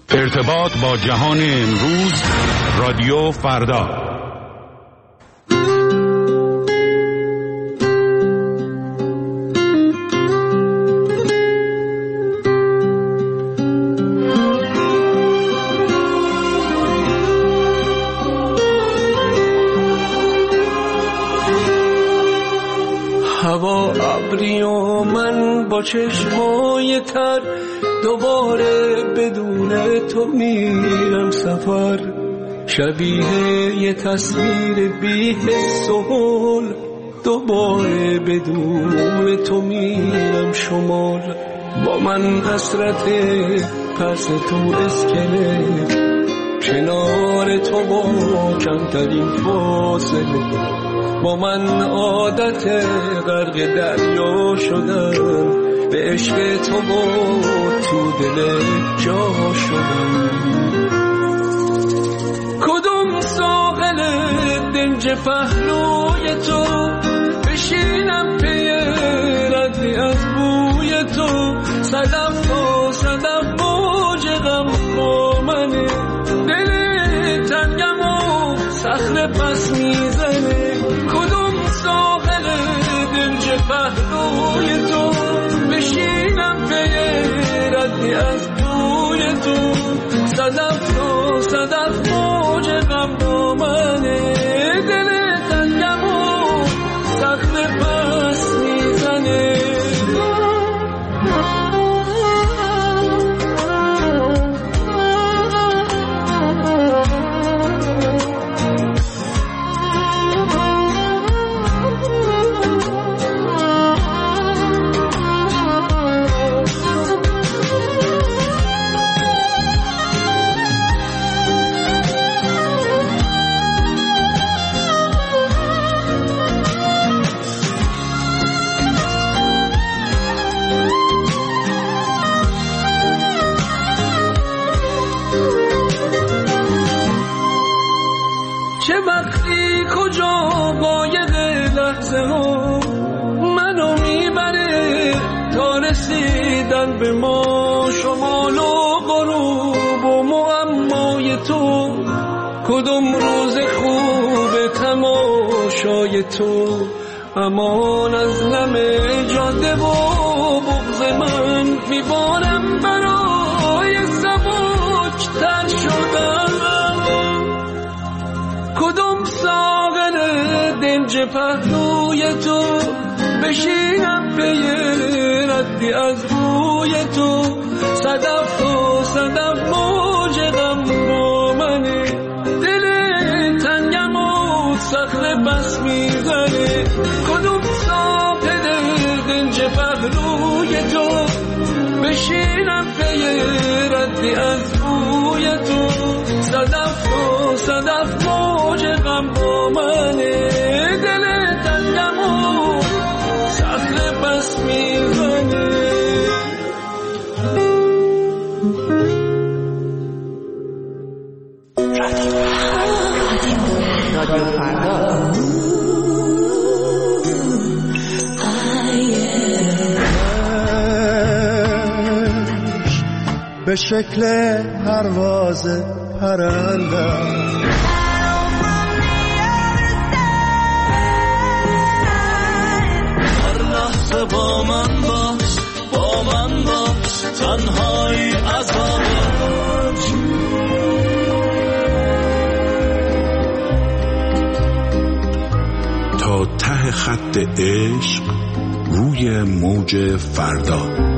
ارتباط با جهان امروز، رادیو فردا. هوا ابری و من با چشمای تر، دوباره بدون تو میرم سفر. شبیه یه تصویر بی حس و حال، دوباره بدون تو میرم شمال. با من حسرت پس تو اسکله، کنار تو با کمترین فاصله. با من عادت غرق دریا شدن، به عشق تو با تو دل جا شدن. کدوم ساحل دنج پهلوی تو، بشینم پی ردی از بوی تو. صدف و صدف موج غم با منه، دل تنگم و صخره پس میزنه. کدوم ساحل دنج پهلوی تو، بشینم پی ردی از بوی تو. صدف و صدف موج غم با منه، دل تنگم و صخره پس میزنه. چه وقتی کجا قایق لحظه ها منو میبره تا رسیدن به ما. شمال و غروب و معمای تو، کدوم روز خوب تماشای تو. امان از نم جاده و بغض من، میبارم برای سبک تر شدن. کدوم ساغر دنج پهلوی تو، بشینم پی ردی از بوی تو. صدف و صدف موج غم با منه، دل تنگم و صخره بس میزنه. کدوم ساغر دنج پهلوی تو، بشینم پی ردی از بوی تو. صدف و صدف موج غم با منه، دل تنگم و صخره بس میزنه. رادیو فردا. به شکل پرواز پرندم، هر لحظه با من باش، با من باش، تنهایی عذابم. تا ته خط عشق، روی موج فردا.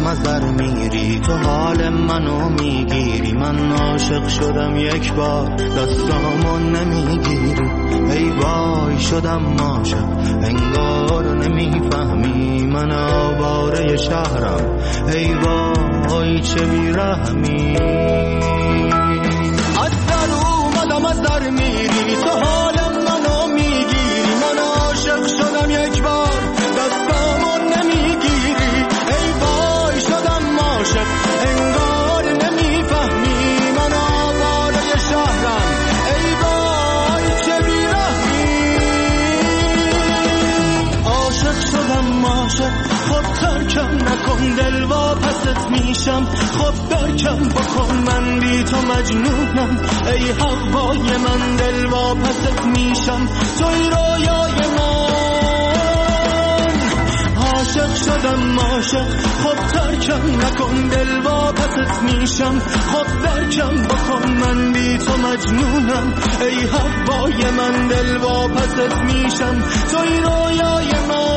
دم از در میری، تو حال منو میگیری. من عاشق شدم یک بار، دستامو نمیگیری. ای وای شدم عاشق، انگار نمیفهمی. من آواره شهرم، ای وای چه بیرحمی. از در اومدم از در میری، تو حال منو میگیری. من عاشق شدم یک بار، دستامو نمیگیری. ای وای شدم عاشق، انگار نمیفهمی. من آواره شهرم، ای وای چه بیرحمی. عاشق شدم عاشق، خب ترکم نکن دل واپست میشم. خب درکم بکن من بی تو مجنونم. ای هوای من دل واپست میشم، توی رویای من. عاشق شدم عاشق، خب ترکم نکن دل واپست میشم. خب درکم بکن من بی تو مجنونم. ای هوای من دل واپست میشم، توی رویای من.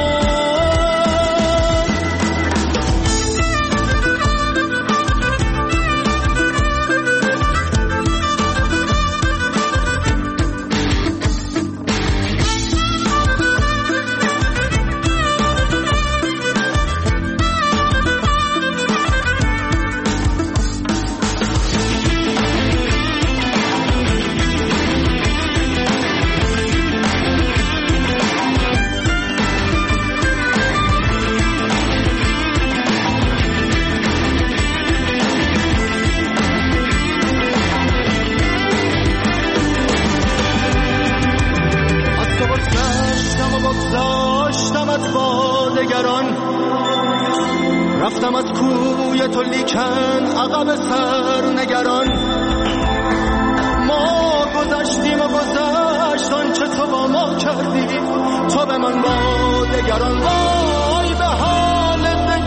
رفتم از کوی تو لیکن عقب سر نگران. ما گذشتیم و گذشت آنچه تو با ما کردی. تو به من با دگران، وای به حال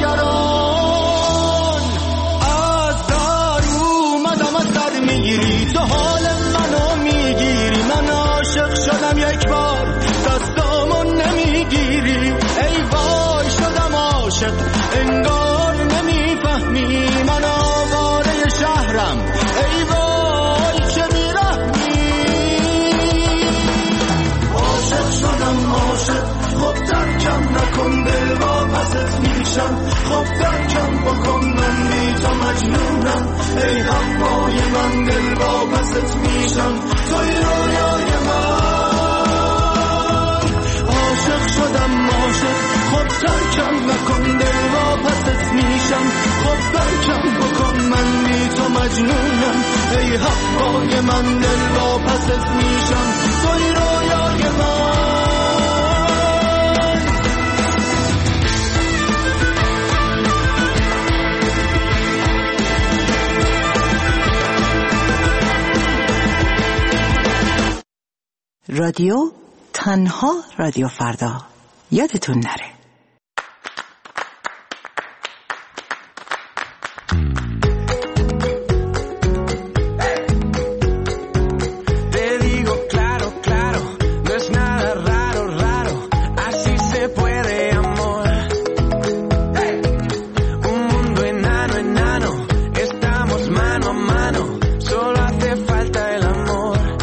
دگران. از در اومدم از در میگیری، تو حال منو میگیری. من عاشق شدم یک بار، دستامو نمیگیری. ای وای شدم عاشق، انگار نمیفهمی. من آواره شهرم، ای وای چه بیرحمی. عاشق شدم عاشق، خب ترکم نکن دل واپست میشم. خب ترکم بکن من بی تو مجنونم. ای هوای من دل واپست میشم، توی رویای من. عاشق شدم عاشق، خب ترکم نکن دل واپست میشم. خب ترکم بکن من بی تو مجنونم. ای هوای من دل واپست میشم، توی رویای من. رادیو تنها رادیو فردا، یادتون نره.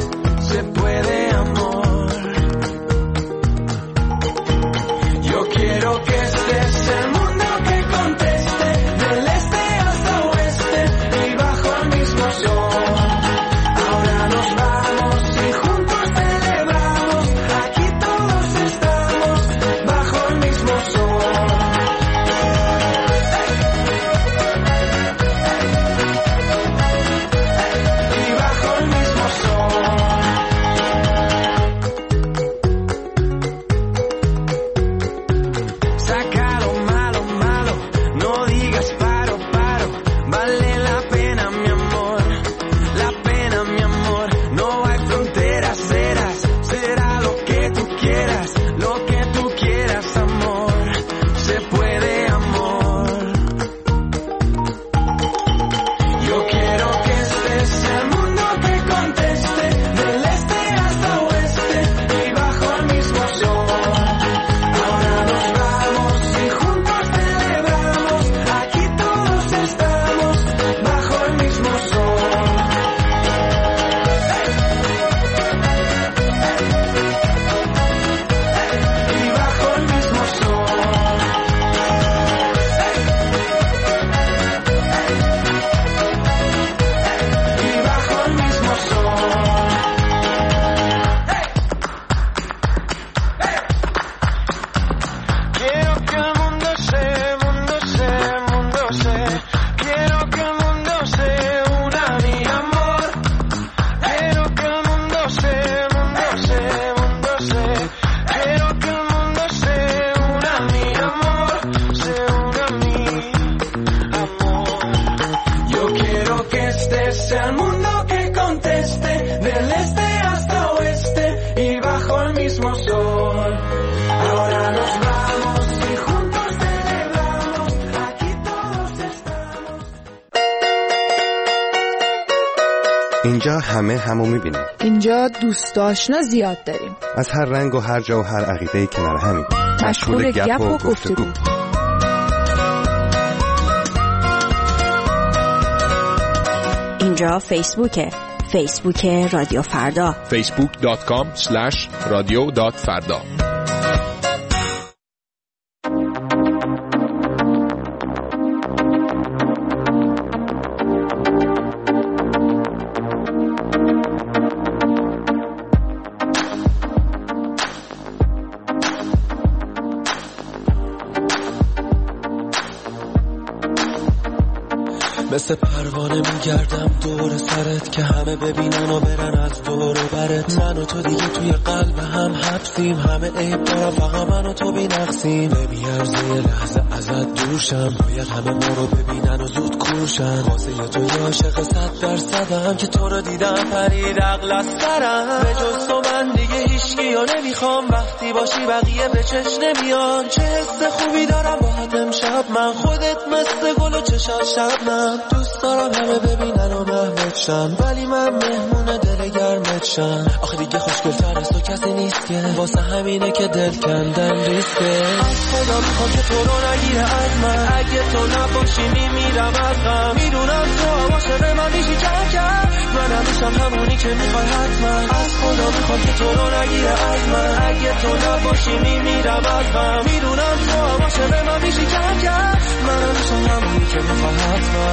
Quiero اینجا همه همو میبینیم. اینجا دوست آشنا زیاد داریم. از هر رنگ و هر جا و هر عقیده‌ای کنار همیم. مشغول گپ و گفتگو. اینجا فیسبوکه. فیسبوک رادیو فردا. facebook.com/radio.farda. مثل پروانه میگردم دور سرت که همه ببینن و برن از دور و برت. من و تو دیگه توی قلب هم حبسیم، همه عیب دارم فقط من و تو بی‌نقصیم. نمیارزه یه لحظه ازت دورشم، باید همه ما رو ببینن و زود کورشن. واسه تو یه عاشق 100%م که تو رو دیدم پرید عقل از سرم. به جز تو من دیگه هیچکی رو نمیخوام، وقتی باشی بقیه به چش نمیان. چه حس خوبی دارم باهات امشب من، خودت مثل گل و چشات شبنم. دوست دارم همه ببینن و محمد شن، ولی من مهمون دل گرمت شن. آخه دیگه خوشگل‌تر از تو کسی نیست که، واسه همینه که دل کندن ریسکه. از خدا میخوام که تو رو نگیره از من، اگه تو نباشی میمیرم از غم. میدونم تو عاشق من میشی کم، من همیشم همونی که میخوای حتما. از خدا میخوام که تو رو نگیره از من، اگه تو نباشی میمیرم از غم. میدونم تو عاشق من میشی کم، من همیشم همونی که میخوای حتما.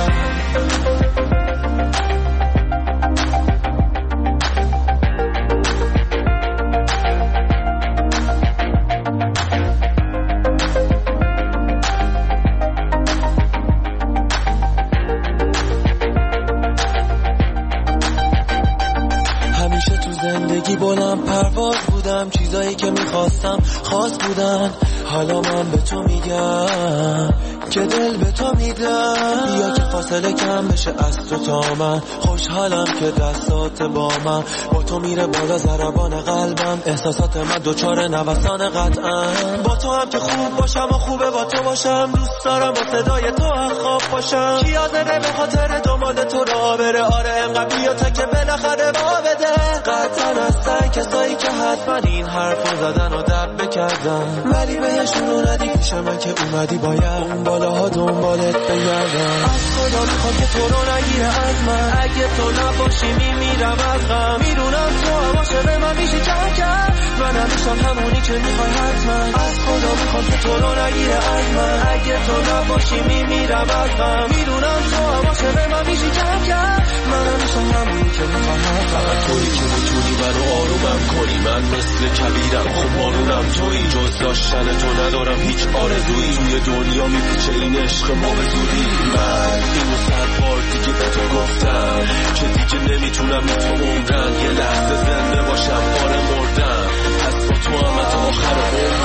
همیشه تو زندگی بلند پرواز بودم، چیزایی که میخواستم خاص بودن. حالا من به تو میگم که دل به تو میدم، بیا که فاصله کم بشه از تو تا من. خوشحالم که دستات با من، با تو میره بالا ضربان قلبم. احساسات من دوچار نوسان قطعا، با تو هم که خوب باشم و خوبه با تو باشم. دوست دارم با صدای تو خواب باشم. کی حاضره به خاطر دنبال تو راه بره؟ آره انقدر بیا تا که بالاخره با بده. قطعا هستن کسایی که حتما این حرفو زدن و دب بکردن، ولی بهشون رو ندی پیش من که اومدی باید اون بالاها دنبالت بگردم. از خدا میخوام که تو رو نگیره از من، اگه تو نباشی میمیرم از غم. میدونم تو عاشق من میشی کم، من همیشم همونی که میخوای حتما. از خدا میخوام که تو رو نگیره از من، اگه تو نباشی میمیرم از غم. میدونم تو عاشق من میشی کم، من همیشم همونی که میخوای حتما. فقط تویی که میتونی منو آرومم کنی، من مثل کبیرم خب مارونم تویی. جز داشتن تو ندارم هیچ آرزویی، توی دنیا میپیچه این عشق ما به زودی. من اینو 100 بار دیگه به تو گفتم که دیگه نمیتونم بی تو عمرم. یه لحظه زنده باشم آره مردم، پس با تو هم تا آخر عمرم.